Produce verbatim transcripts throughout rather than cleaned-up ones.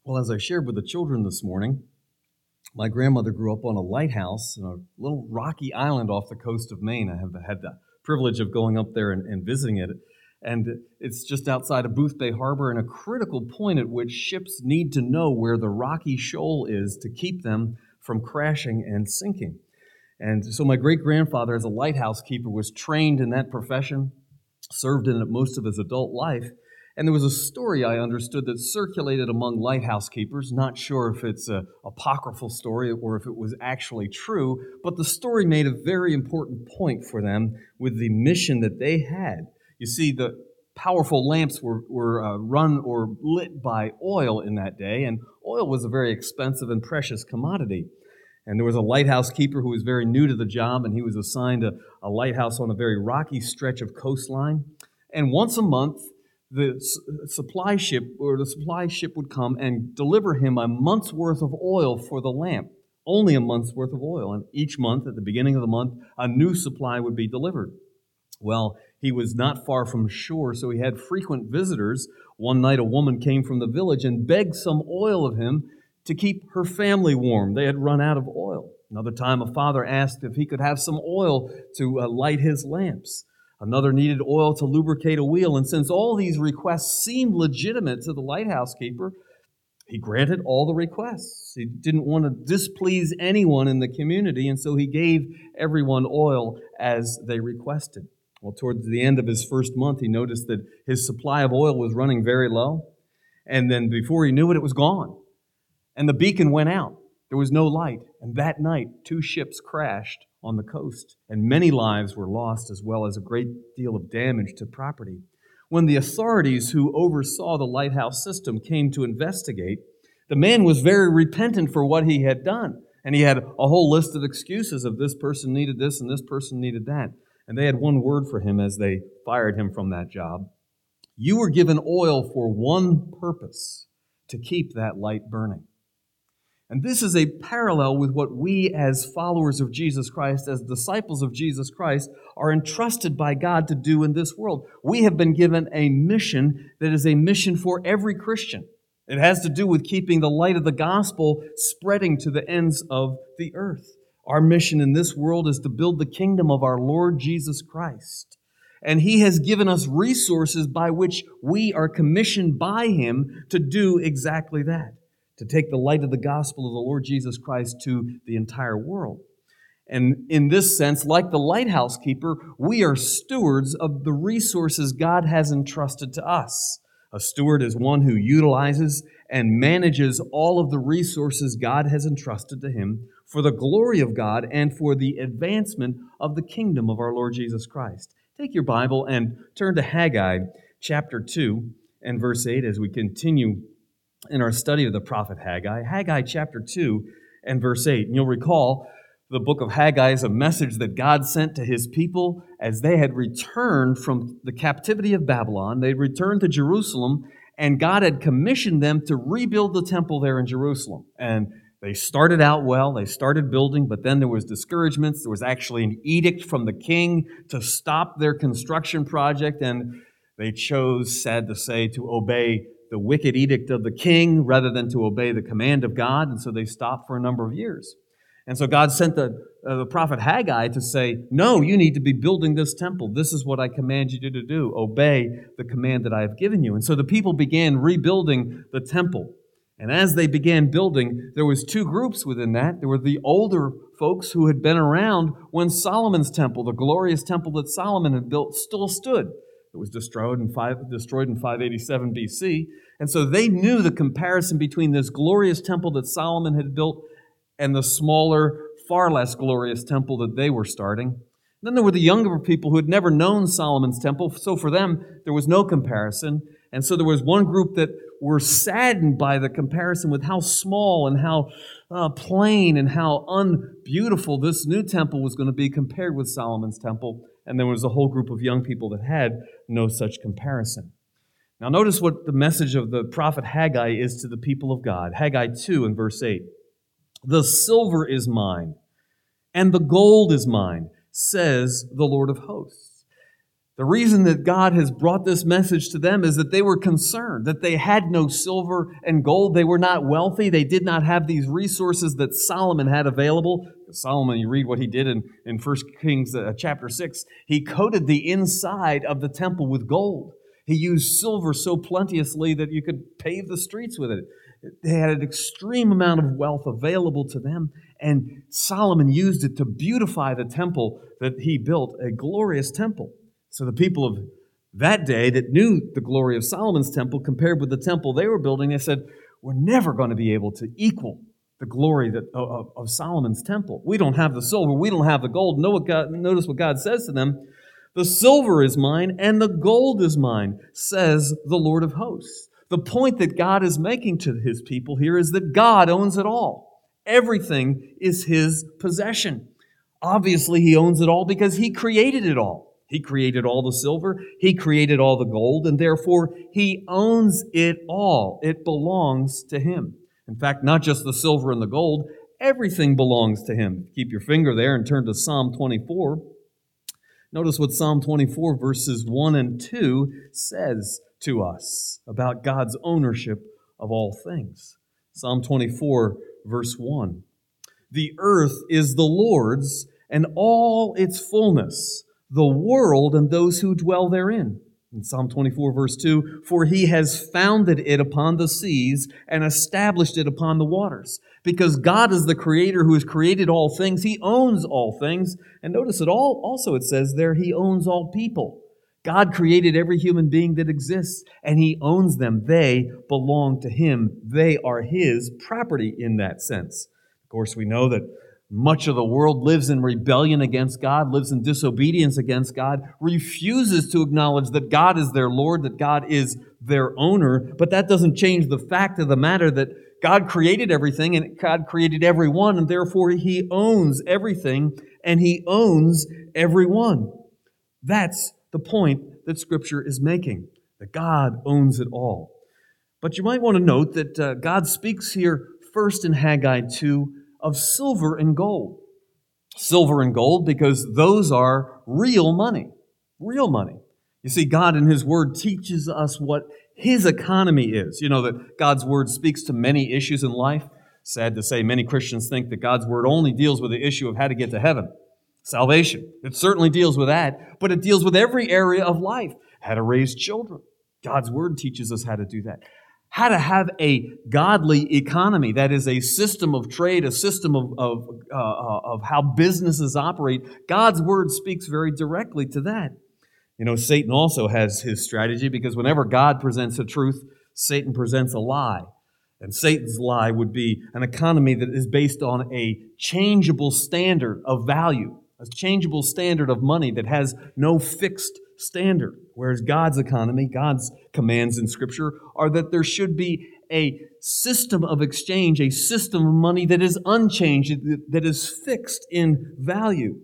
Well, as I shared with the children this morning, my grandmother grew up on a lighthouse in a little rocky island off the coast of Maine. I have had the privilege of going up there and, and visiting it. And it's just outside of Booth Bay Harbor and a critical point at which ships need to know where the rocky shoal is to keep them from crashing and sinking. And so my great-grandfather, as a lighthouse keeper, was trained in that profession, served in it most of his adult life. And there was a story I understood that circulated among lighthouse keepers. Not sure if it's an apocryphal story or if it was actually true, but the story made a very important point for them with the mission that they had. You see, the powerful lamps were, were uh, run or lit by oil in that day, and oil was a very expensive and precious commodity. And there was a lighthouse keeper who was very new to the job, and he was assigned a, a lighthouse on a very rocky stretch of coastline. And once a month, the supply ship or the supply ship would come and deliver him a month's worth of oil for the lamp, only a month's worth of oil. And each month, at the beginning of the month, a new supply would be delivered. Well, he was not far from shore, so he had frequent visitors. One night, a woman came from the village and begged some oil of him to keep her family warm. They had run out of oil. Another time, a father asked if he could have some oil to uh, light his lamps. Another needed oil to lubricate a wheel. And since all these requests seemed legitimate to the lighthouse keeper, he granted all the requests. He didn't want to displease anyone in the community, and so he gave everyone oil as they requested. Well, towards the end of his first month, he noticed that his supply of oil was running very low. And then before he knew it, it was gone. And the beacon went out. There was no light. And that night, two ships crashed on the coast, and many lives were lost, as well as a great deal of damage to property. When the authorities who oversaw the lighthouse system came to investigate, the man was very repentant for what he had done. And he had a whole list of excuses of this person needed this and this person needed that. And they had one word for him as they fired him from that job. You were given oil for one purpose, to keep that light burning. And this is a parallel with what we as followers of Jesus Christ, as disciples of Jesus Christ, are entrusted by God to do in this world. We have been given a mission that is a mission for every Christian. It has to do with keeping the light of the gospel spreading to the ends of the earth. Our mission in this world is to build the kingdom of our Lord Jesus Christ. And He has given us resources by which we are commissioned by Him to do exactly that, to take the light of the gospel of the Lord Jesus Christ to the entire world. And in this sense, like the lighthouse keeper, we are stewards of the resources God has entrusted to us. A steward is one who utilizes and manages all of the resources God has entrusted to him for the glory of God and for the advancement of the kingdom of our Lord Jesus Christ. Take your Bible and turn to Haggai chapter two and verse eight as we continue in our study of the prophet Haggai. Haggai chapter two and verse eight. And you'll recall the book of Haggai is a message that God sent to His people as they had returned from the captivity of Babylon. They returned to Jerusalem, and God had commissioned them to rebuild the temple there in Jerusalem. And they started out well. They started building, but then there was discouragements. There was actually an edict from the king to stop their construction project, and they chose, sad to say, to obey the wicked edict of the king rather than to obey the command of God, and so they stopped for a number of years. And so God sent the, uh, the prophet Haggai to say, no, you need to be building this temple. This is what I command you to do. Obey the command that I have given you. And so the people began rebuilding the temple. And as they began building, there was two groups within that. There were the older folks who had been around when Solomon's temple, the glorious temple that Solomon had built, still stood. It was destroyed in, five, destroyed in five eighty-seven B C. And so they knew the comparison between this glorious temple that Solomon had built and the smaller, far less glorious temple that they were starting. Then there were the younger people who had never known Solomon's temple, so for them, there was no comparison. And so there was one group that were saddened by the comparison with how small and how uh, plain and how unbeautiful this new temple was going to be compared with Solomon's temple. And there was a whole group of young people that had no such comparison. Now notice what the message of the prophet Haggai is to the people of God. Haggai two and verse eight. The silver is mine, and the gold is mine, says the Lord of hosts. The reason that God has brought this message to them is that they were concerned, that they had no silver and gold. They were not wealthy. They did not have these resources that Solomon had available. Solomon, you read what he did in, in First Kings uh, chapter six. He coated the inside of the temple with gold. He used silver so plenteously that you could pave the streets with it. They had an extreme amount of wealth available to them, and Solomon used it to beautify the temple that he built, a glorious temple. So the people of that day that knew the glory of Solomon's temple compared with the temple they were building, they said, we're never going to be able to equal the glory that, of, of Solomon's temple. We don't have the silver. We don't have the gold. Know what God, notice what God says to them. The silver is mine and the gold is mine, says the Lord of hosts. The point that God is making to his people here is that God owns it all. Everything is his possession. Obviously, he owns it all because he created it all. He created all the silver. He created all the gold, and therefore he owns it all. It belongs to him. In fact, not just the silver and the gold, everything belongs to him. Keep your finger there and turn to Psalm twenty-four. Notice what Psalm twenty-four, verses one and two says to us about God's ownership of all things. Psalm twenty-four, verse one. The earth is the Lord's and all its fullness, the world and those who dwell therein. In Psalm twenty-four, verse two, for he has founded it upon the seas and established it upon the waters. Because God is the creator who has created all things, he owns all things. And notice it all, also it says there, he owns all people. God created every human being that exists, and he owns them. They belong to him. They are his property in that sense. Of course, we know that much of the world lives in rebellion against God, lives in disobedience against God, refuses to acknowledge that God is their Lord, that God is their owner. But that doesn't change the fact of the matter that God created everything and God created everyone, and therefore he owns everything and he owns everyone. That's the point that Scripture is making, that God owns it all. But you might want to note that uh, God speaks here first in Haggai two of silver and gold. Silver and gold because those are real money, real money. You see, God in his word teaches us what his economy is. You know that God's word speaks to many issues in life. Sad to say, many Christians think that God's word only deals with the issue of how to get to heaven. Salvation. It certainly deals with that, but it deals with every area of life. How to raise children. God's word teaches us how to do that. How to have a godly economy, that is a system of trade, a system of, of, uh, of how businesses operate. God's word speaks very directly to that. You know, Satan also has his strategy because whenever God presents a truth, Satan presents a lie. And Satan's lie would be an economy that is based on a changeable standard of value, a changeable standard of money that has no fixed standard. Whereas God's economy, God's commands in Scripture are that there should be a system of exchange, a system of money that is unchanged, that is fixed in value.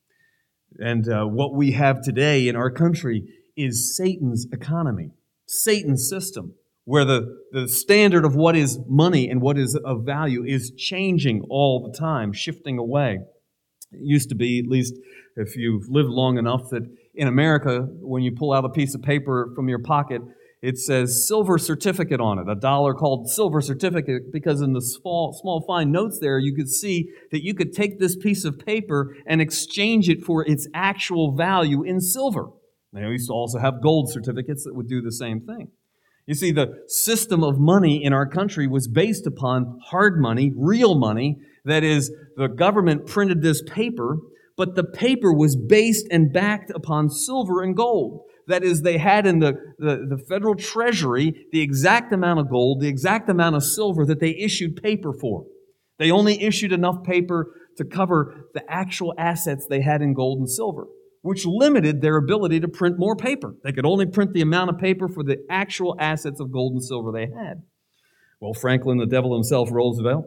And uh, what we have today in our country is Satan's economy, Satan's system, where the, the standard of what is money and what is of value is changing all the time, shifting away. It used to be, at least if you've lived long enough, that in America, when you pull out a piece of paper from your pocket, it says silver certificate on it, a dollar called silver certificate, because in the small, small fine notes there, you could see that you could take this piece of paper and exchange it for its actual value in silver. They used to also have gold certificates that would do the same thing. You see, the system of money in our country was based upon hard money, real money. That is, the government printed this paper, but the paper was based and backed upon silver and gold. That is, they had in the, the, the federal treasury the exact amount of gold, the exact amount of silver that they issued paper for. They only issued enough paper to cover the actual assets they had in gold and silver, which limited their ability to print more paper. They could only print the amount of paper for the actual assets of gold and silver they had. Well, Franklin, the devil himself, Roosevelt,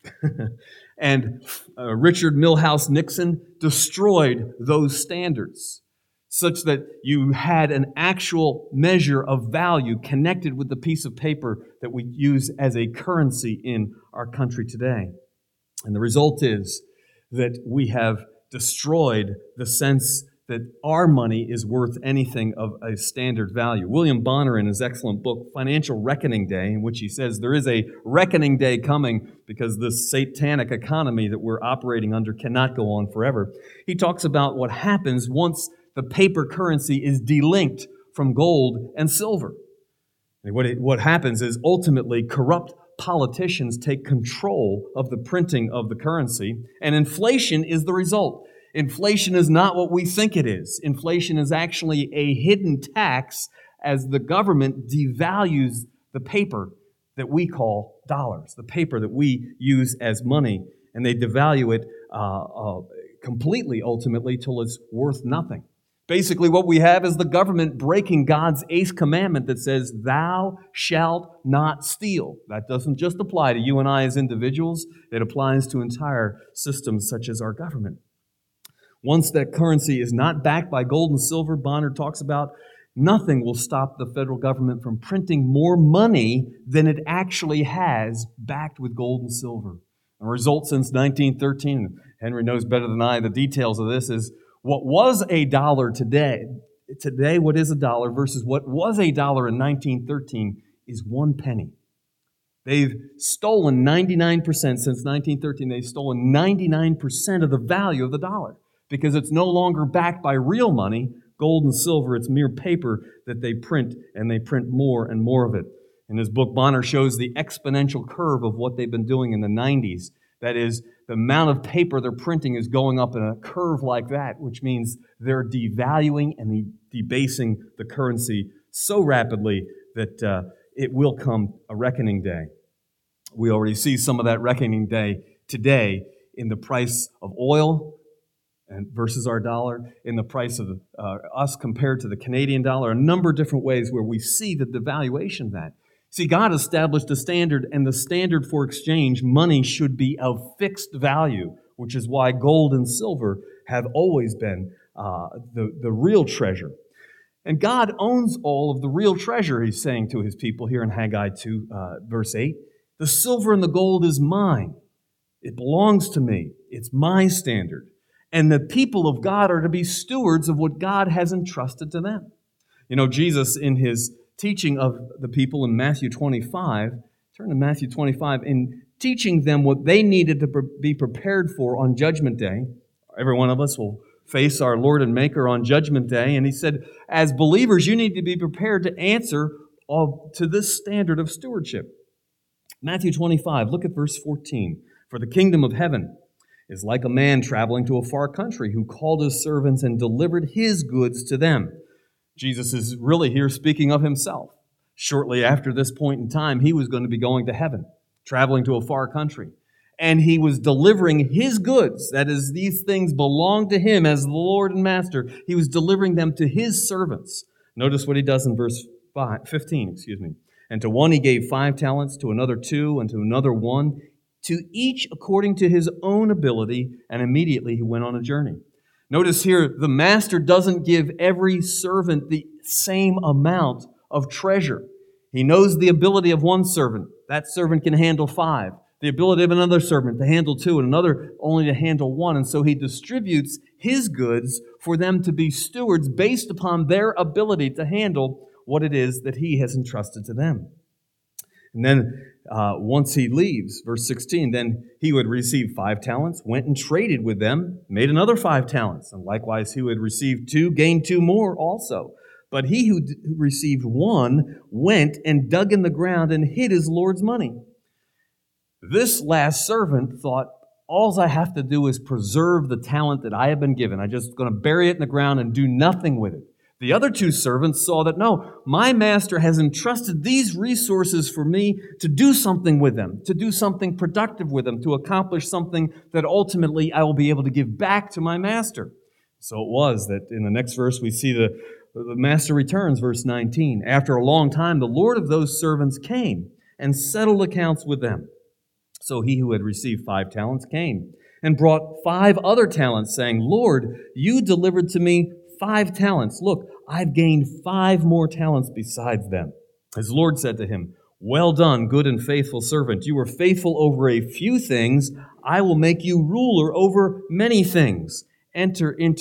and uh, Richard Milhous Nixon destroyed those standards such that you had an actual measure of value connected with the piece of paper that we use as a currency in our country today. And the result is that we have destroyed the sense that our money is worth anything of a standard value. William Bonner, in his excellent book, Financial Reckoning Day, in which he says there is a reckoning day coming because this satanic economy that we're operating under cannot go on forever. He talks about what happens once the paper currency is delinked from gold and silver. And what, it, what happens is ultimately corrupt politicians take control of the printing of the currency, and inflation is the result. Inflation is not what we think it is. Inflation is actually a hidden tax as the government devalues the paper that we call dollars, the paper that we use as money, and they devalue it uh, uh, completely, ultimately, till it's worth nothing. Basically, what we have is the government breaking God's eighth commandment that says, "Thou shalt not steal." That doesn't just apply to you and I as individuals. It applies to entire systems such as our government. Once that currency is not backed by gold and silver, Bonner talks about, nothing will stop the federal government from printing more money than it actually has backed with gold and silver. The result since nineteen thirteen, Henry knows better than I the details of this, is what was a dollar today, today what is a dollar versus what was a dollar in nineteen thirteen is one penny. They've stolen ninety-nine percent since nineteen thirteen. They've stolen ninety-nine percent of the value of the dollar because it's no longer backed by real money, gold and silver. It's mere paper that they print, and they print more and more of it. In his book, Bonner shows the exponential curve of what they've been doing in the nineties. That is, the amount of paper they're printing is going up in a curve like that, which means they're devaluing and debasing the currency so rapidly that uh, it will come a reckoning day. We already see some of that reckoning day today in the price of oil and versus our dollar, in the price of uh, us compared to the Canadian dollar, a number of different ways where we see the devaluation of that. See, God established a standard, and the standard for exchange, money, should be of fixed value, which is why gold and silver have always been uh, the, the real treasure. And God owns all of the real treasure, he's saying to his people here in Haggai two, uh, verse eight. The silver and the gold is mine. It belongs to me. It's my standard. And the people of God are to be stewards of what God has entrusted to them. You know, Jesus, in his teaching of the people in Matthew twenty-five, turn to Matthew twenty-five, in teaching them what they needed to be prepared for on Judgment Day. Every one of us will face our Lord and Maker on Judgment Day, and he said, as believers, you need to be prepared to answer to this standard of stewardship. Matthew twenty-five, look at verse fourteen. For the kingdom of heaven is like a man traveling to a far country who called his servants and delivered his goods to them. Jesus is really here speaking of himself. Shortly after this point in time, he was going to be going to heaven, traveling to a far country. And he was delivering his goods, that is, these things belong to him as the Lord and Master. He was delivering them to his servants. Notice what he does in verse five, fifteen, excuse me. And to one he gave five talents, to another two, and to another one, to each according to his own ability, and immediately he went on a journey. Notice here, the master doesn't give every servant the same amount of treasure. He knows the ability of one servant. That servant can handle five. The ability of another servant to handle two, and another only to handle one. And so he distributes his goods for them to be stewards based upon their ability to handle what it is that he has entrusted to them. And then uh, once he leaves, verse sixteen, then he would receive five talents, went and traded with them, made another five talents. And likewise, he would receive two, gained two more also. But he who d- received one went and dug in the ground and hid his Lord's money. This last servant thought, all I have to do is preserve the talent that I have been given. I'm just going to bury it in the ground and do nothing with it. The other two servants saw that, no, my master has entrusted these resources for me to do something with them, to do something productive with them, to accomplish something that ultimately I will be able to give back to my master. So it was that in the next verse we see the, the master returns, verse nineteen. After a long time, the Lord of those servants came and settled accounts with them. So he who had received five talents came and brought five other talents, saying, Lord, you delivered to me five talents. Look, I've gained five more talents besides them. His Lord said to him, well done, good and faithful servant. You were faithful over a few things. I will make you ruler over many things. Enter into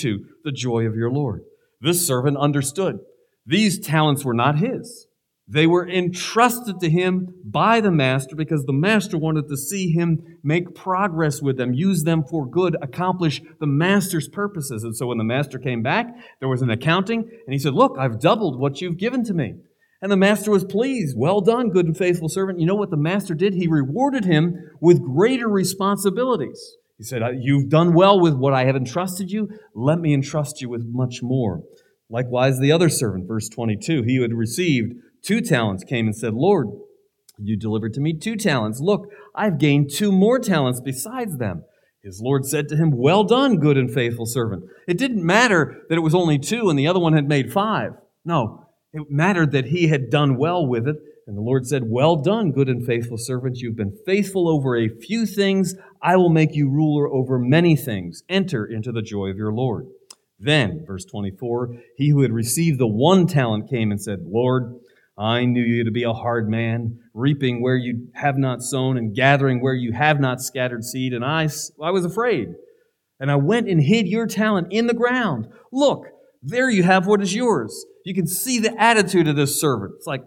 the joy of your Lord. This servant understood. These talents were not his. They were entrusted to him by the master because the master wanted to see him make progress with them, use them for good, accomplish the master's purposes. And so when the master came back, there was an accounting, and he said, look, I've doubled what you've given to me. And the master was pleased. Well done, good and faithful servant. You know what the master did? He rewarded him with greater responsibilities. He said, you've done well with what I have entrusted you. Let me entrust you with much more. Likewise, the other servant, verse twenty-two, he who had received two talents came and said, Lord, you delivered to me two talents. Look, I've gained two more talents besides them. His Lord said to him, well done, good and faithful servant. It didn't matter that it was only two and the other one had made five. No, it mattered that he had done well with it. And the Lord said, well done, good and faithful servant. You've been faithful over a few things. I will make you ruler over many things. Enter into the joy of your Lord. Then, verse twenty-four, he who had received the one talent came and said, Lord, I knew you to be a hard man, reaping where you have not sown and gathering where you have not scattered seed. And I, I was afraid. And I went and hid your talent in the ground. Look, there you have what is yours. You can see the attitude of this servant. It's like,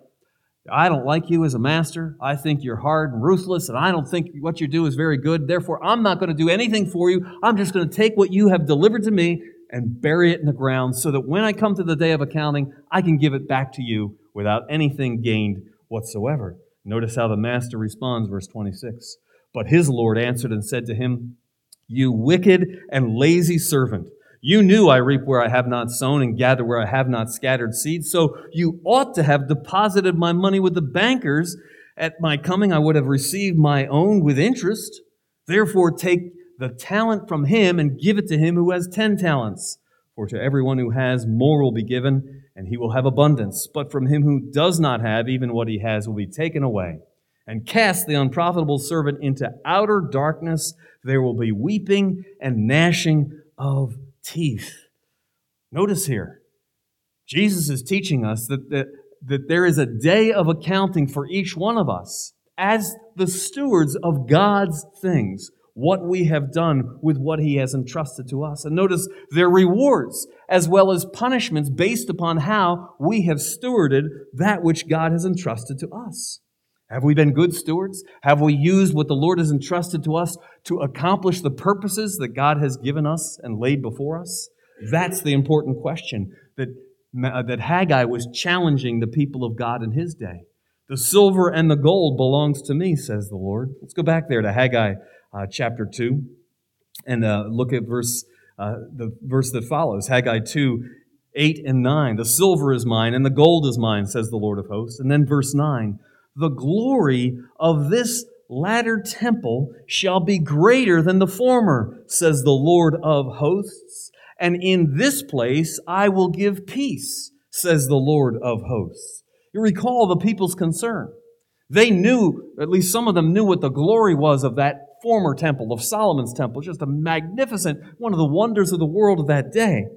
I don't like you as a master. I think you're hard and ruthless, and I don't think what you do is very good. Therefore, I'm not going to do anything for you. I'm just going to take what you have delivered to me and bury it in the ground so that when I come to the day of accounting, I can give it back to you without anything gained whatsoever. Notice how the master responds, verse twenty-six. But his Lord answered and said to him, you wicked and lazy servant, you knew I reap where I have not sown and gather where I have not scattered seed, so you ought to have deposited my money with the bankers. At my coming I would have received my own with interest. Therefore take the talent from him and give it to him who has ten talents. For to everyone who has, more will be given, and he will have abundance. But from him who does not have, even what he has will be taken away. And cast the unprofitable servant into outer darkness. There will be weeping and gnashing of teeth. Notice here, Jesus is teaching us that, that, that there is a day of accounting for each one of us as the stewards of God's things, what we have done with what he has entrusted to us. And notice their rewards as well as punishments based upon how we have stewarded that which God has entrusted to us. Have we been good stewards? Have we used what the Lord has entrusted to us to accomplish the purposes that God has given us and laid before us? That's the important question that, that Haggai was challenging the people of God in his day. The silver and the gold belongs to me, says the Lord. Let's go back there to Haggai uh, chapter two and uh, look at verse uh, the verse that follows. Haggai two, eight and nine. The silver is mine and the gold is mine, says the Lord of hosts. And then verse nine. The glory of this latter temple shall be greater than the former, says the Lord of hosts. And in this place I will give peace, says the Lord of hosts. You recall the people's concern. They knew, at least some of them knew what the glory was of that former temple, of Solomon's temple, just a magnificent, one of the wonders of the world of that day.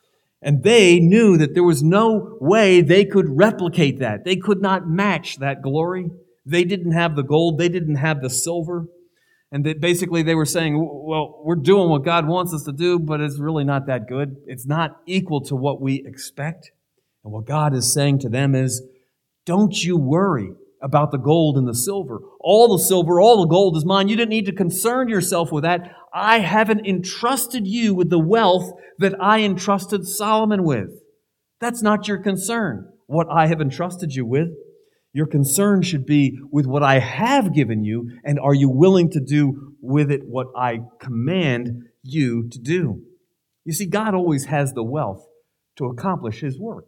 And they knew that there was no way they could replicate that. They could not match that glory. They didn't have the gold. They didn't have the silver. And that basically they were saying, well, we're doing what God wants us to do, but it's really not that good. It's not equal to what we expect. And what God is saying to them is, don't you worry about the gold and the silver. All the silver, all the gold is mine. You didn't need to concern yourself with that. I haven't entrusted you with the wealth that I entrusted Solomon with. That's not your concern, what I have entrusted you with. Your concern should be with what I have given you, and are you willing to do with it what I command you to do? You see, God always has the wealth to accomplish his work.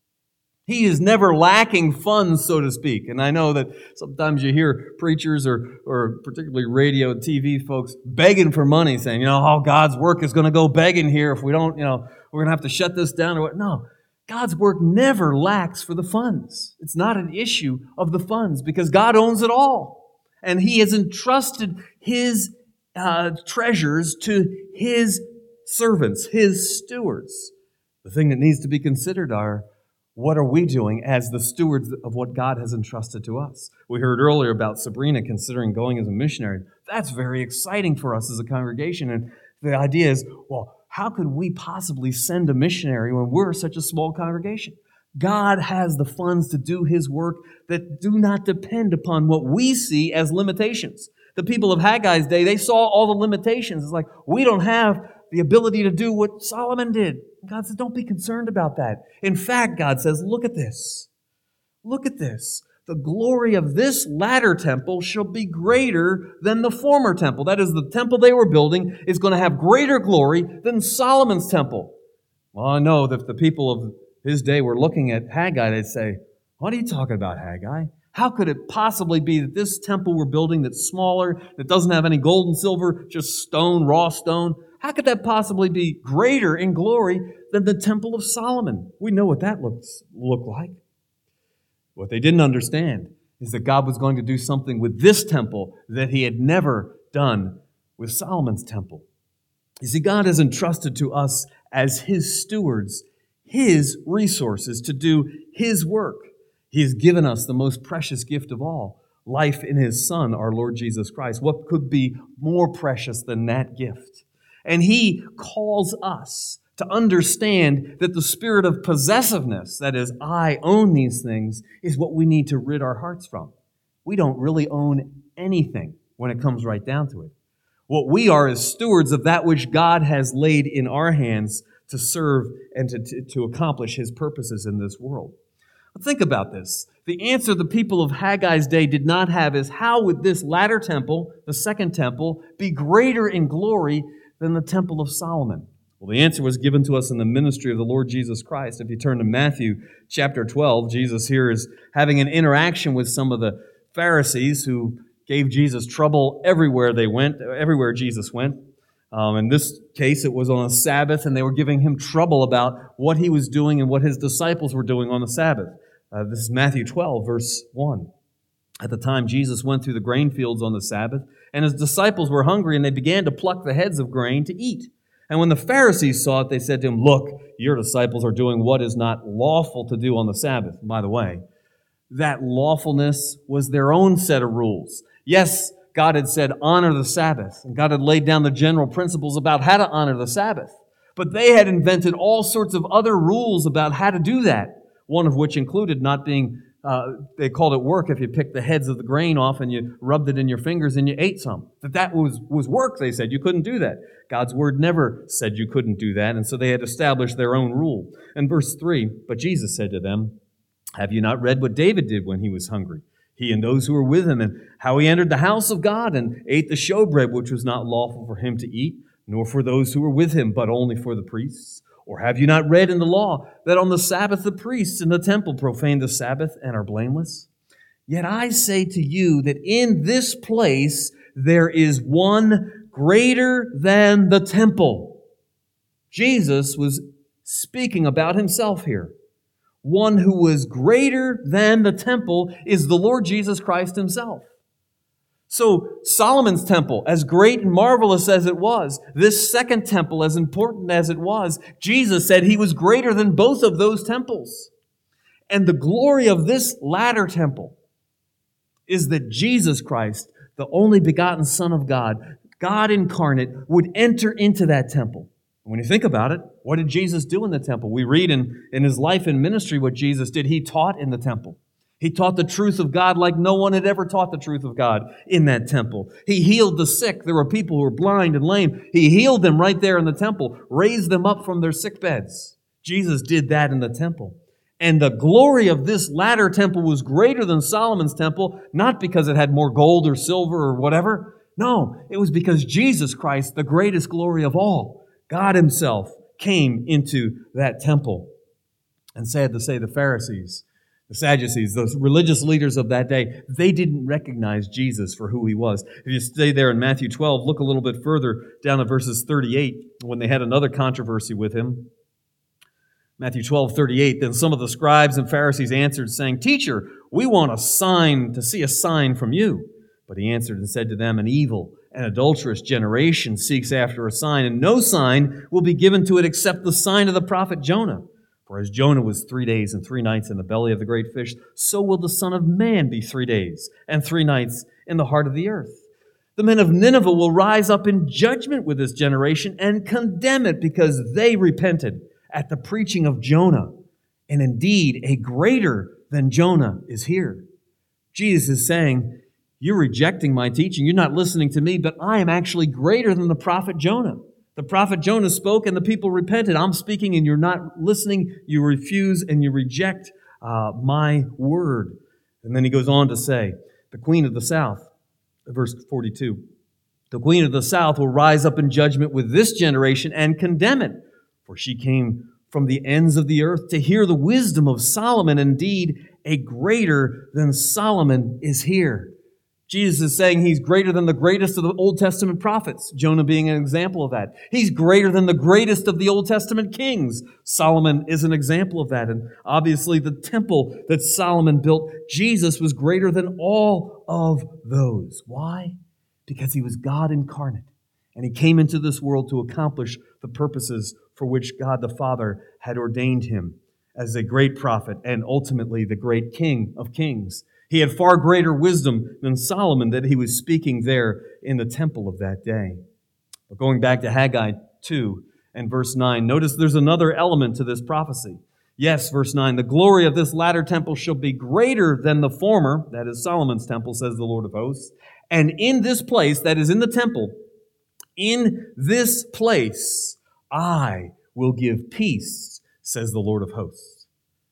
He is never lacking funds, so to speak. And I know that sometimes you hear preachers or, or particularly radio and T V folks begging for money, saying, you know, oh, God's work is going to go begging here. If we don't, you know, we're going to have to shut this down or what. No, God's work never lacks for the funds. It's not an issue of the funds because God owns it all. And he has entrusted his uh, treasures to his servants, his stewards. The thing that needs to be considered are, what are we doing as the stewards of what God has entrusted to us? We heard earlier about Sabrina considering going as a missionary. That's very exciting for us as a congregation. And the idea is, well, How could we possibly send a missionary when we're such a small congregation? God has the funds to do His work that do not depend upon what we see as limitations. The people of Haggai's day, they saw all the limitations. It's like, we don't have the ability to do what Solomon did. God says, don't be concerned about that. In fact, God says, look at this. Look at this. The glory of this latter temple shall be greater than the former temple. That is, the temple they were building is going to have greater glory than Solomon's temple. Well, I know that if the people of his day were looking at Haggai, they'd say, what are you talking about, Haggai? How could it possibly be that this temple we're building that's smaller, that doesn't have any gold and silver, just stone, raw stone, how could that possibly be greater in glory than the temple of Solomon? We know what that looks look like. What they didn't understand is that God was going to do something with this temple that He had never done with Solomon's temple. You see, God has entrusted to us as His stewards His resources to do His work. He has given us the most precious gift of all, life in His Son, our Lord Jesus Christ. What could be more precious than that gift? And He calls us to understand that the spirit of possessiveness, that is, I own these things, is what we need to rid our hearts from. We don't really own anything when it comes right down to it. What we are is stewards of that which God has laid in our hands to serve and to, to, to accomplish His purposes in this world. Think about this. The answer the people of Haggai's day did not have is, how would this latter temple, the second temple, be greater in glory than the temple of Solomon? Well, the answer was given to us in the ministry of the Lord Jesus Christ. If you turn to Matthew chapter twelve, Jesus here is having an interaction with some of the Pharisees who gave Jesus trouble everywhere they went, everywhere Jesus went. Um, in this case, it was on a Sabbath, and they were giving Him trouble about what He was doing and what His disciples were doing on the Sabbath. Uh, this is Matthew twelve, verse one. At the time, Jesus went through the grain fields on the Sabbath, and His disciples were hungry, and they began to pluck the heads of grain to eat. And when the Pharisees saw it, they said to Him, look, your disciples are doing what is not lawful to do on the Sabbath. By the way, that lawfulness was their own set of rules. Yes, God had said, honor the Sabbath, and God had laid down the general principles about how to honor the Sabbath. But they had invented all sorts of other rules about how to do that, one of which included not being, uh, they called it work if you picked the heads of the grain off and you rubbed it in your fingers and you ate some. That that was, was work, they said. You couldn't do that. God's word never said you couldn't do that, and so they had established their own rule. And verse three, but Jesus said to them, have you not read what David did when he was hungry? He and those who were with him, and how he entered the house of God and ate the showbread which was not lawful for him to eat, nor for those who were with him, but only for the priests? Or have you not read in the law that on the Sabbath the priests in the temple profane the Sabbath and are blameless? Yet I say to you that in this place there is one greater than the temple. Jesus was speaking about Himself here. One who was greater than the temple is the Lord Jesus Christ Himself. So Solomon's temple, as great and marvelous as it was, this second temple, as important as it was, Jesus said He was greater than both of those temples. And the glory of this latter temple is that Jesus Christ, the only begotten Son of God, God incarnate, would enter into that temple. When you think about it, what did Jesus do in the temple? We read in, in His life and ministry what Jesus did. He taught in the temple. He taught the truth of God like no one had ever taught the truth of God in that temple. He healed the sick. There were people who were blind and lame. He healed them right there in the temple, raised them up from their sick beds. Jesus did that in the temple. And the glory of this latter temple was greater than Solomon's temple, not because it had more gold or silver or whatever. No, it was because Jesus Christ, the greatest glory of all, God Himself, came into that temple. And sad to say, the Pharisees, the Sadducees, those religious leaders of that day, they didn't recognize Jesus for who He was. If you stay there in Matthew twelve, look a little bit further down to verses thirty-eight, when they had another controversy with Him. Matthew twelve, thirty-eight, then some of the scribes and Pharisees answered, saying, Teacher, we want a sign, to see a sign from you. But He answered and said to them, an evil and adulterous generation seeks after a sign, and no sign will be given to it except the sign of the prophet Jonah. For as Jonah was three days and three nights in the belly of the great fish, so will the Son of Man be three days and three nights in the heart of the earth. The men of Nineveh will rise up in judgment with this generation and condemn it because they repented at the preaching of Jonah. And indeed, a greater than Jonah is here. Jesus is saying, you're rejecting my teaching. You're not listening to me, but I am actually greater than the prophet Jonah. The prophet Jonah spoke and the people repented. I'm speaking and you're not listening. You refuse and you reject uh, my word. And then he goes on to say, the queen of the south, verse forty-two, the queen of the south will rise up in judgment with this generation and condemn it. For she came from the ends of the earth to hear the wisdom of Solomon. Indeed, a greater than Solomon is here. Jesus is saying he's greater than the greatest of the Old Testament prophets, Jonah being an example of that. He's greater than the greatest of the Old Testament kings. Solomon is an example of that. And obviously the temple that Solomon built, Jesus was greater than all of those. Why? Because he was God incarnate. And he came into this world to accomplish the purposes for which God the Father had ordained him as a great prophet and ultimately the great King of kings. He had far greater wisdom than Solomon that he was speaking there in the temple of that day. But going back to Haggai two and verse nine, notice there's another element to this prophecy. Yes, verse nine, the glory of this latter temple shall be greater than the former, that is Solomon's temple, says the Lord of hosts. And in this place, that is in the temple, in this place, I will give peace, says the Lord of hosts.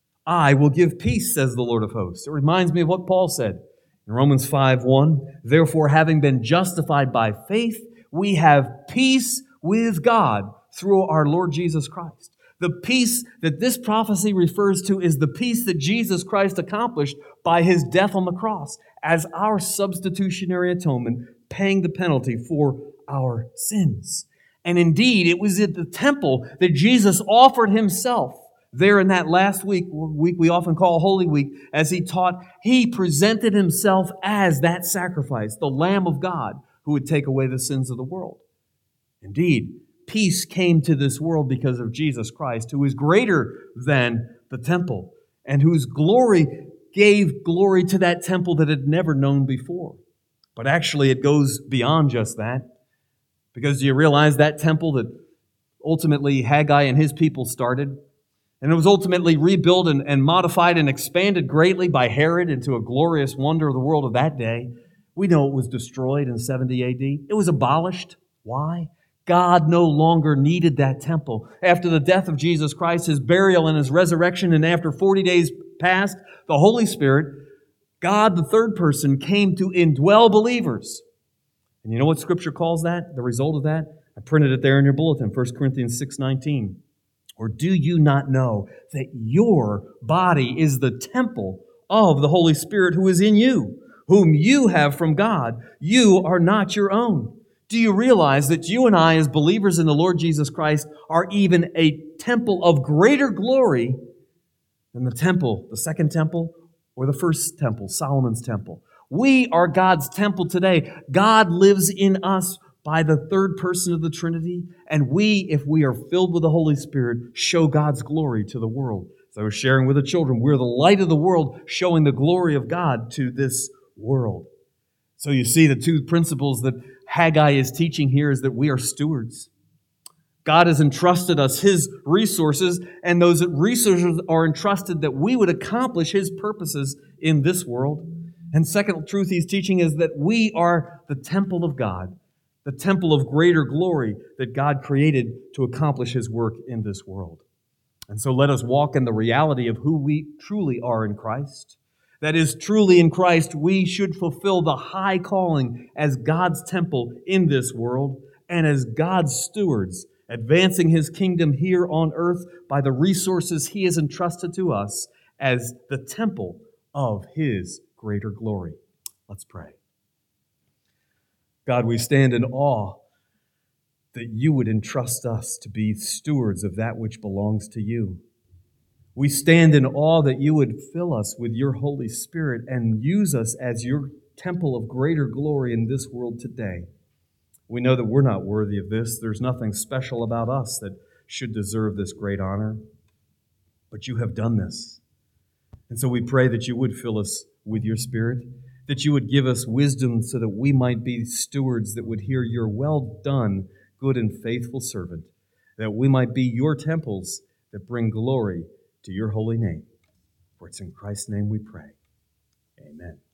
I will give peace, says the Lord of hosts. It reminds me of what Paul said in Romans five one. Therefore, having been justified by faith, we have peace with God through our Lord Jesus Christ. The peace that this prophecy refers to is the peace that Jesus Christ accomplished by his death on the cross as our substitutionary atonement, paying the penalty for our sins. And indeed, it was at the temple that Jesus offered himself. There in that last week, week we often call Holy Week, as he taught, he presented himself as that sacrifice, the Lamb of God who would take away the sins of the world. Indeed, peace came to this world because of Jesus Christ, who is greater than the temple and whose glory gave glory to that temple that had never known before. But actually, it goes beyond just that, because you realize that temple that ultimately Haggai and his people started, and it was ultimately rebuilt and, and modified and expanded greatly by Herod into a glorious wonder of the world of that day. We know it was destroyed in seventy A D. It was abolished. Why? God no longer needed that temple. After the death of Jesus Christ, his burial and his resurrection, and after forty days passed, the Holy Spirit, God the third person, came to indwell believers. And you know what Scripture calls that? The result of that? I printed it there in your bulletin, First Corinthians six nineteen. Or do you not know that your body is the temple of the Holy Spirit who is in you, whom you have from God? You are not your own. Do you realize that you and I, as believers in the Lord Jesus Christ, are even a temple of greater glory than the temple, the second temple, or the first temple, Solomon's temple? We are God's temple today. God lives in us by the third person of the Trinity, and we, if we are filled with the Holy Spirit, show God's glory to the world. As I was sharing with the children, we're the light of the world, showing the glory of God to this world. So you see, the two principles that Haggai is teaching here is that we are stewards. God has entrusted us his resources, and those resources are entrusted that we would accomplish his purposes in this world. And second truth he's teaching is that we are the temple of God, the temple of greater glory that God created to accomplish his work in this world. And so let us walk in the reality of who we truly are in Christ. That is, truly in Christ, we should fulfill the high calling as God's temple in this world and as God's stewards, advancing his kingdom here on earth by the resources he has entrusted to us as the temple of his greater glory. Let's pray. God, we stand in awe that you would entrust us to be stewards of that which belongs to you. We stand in awe that you would fill us with your Holy Spirit and use us as your temple of greater glory in this world today. We know that we're not worthy of this. There's nothing special about us that should deserve this great honor. But you have done this. And so we pray that you would fill us with your Spirit, that you would give us wisdom so that we might be stewards that would hear your well done, good and faithful servant, that we might be your temples that bring glory to your holy name. For it's in Christ's name we pray. Amen.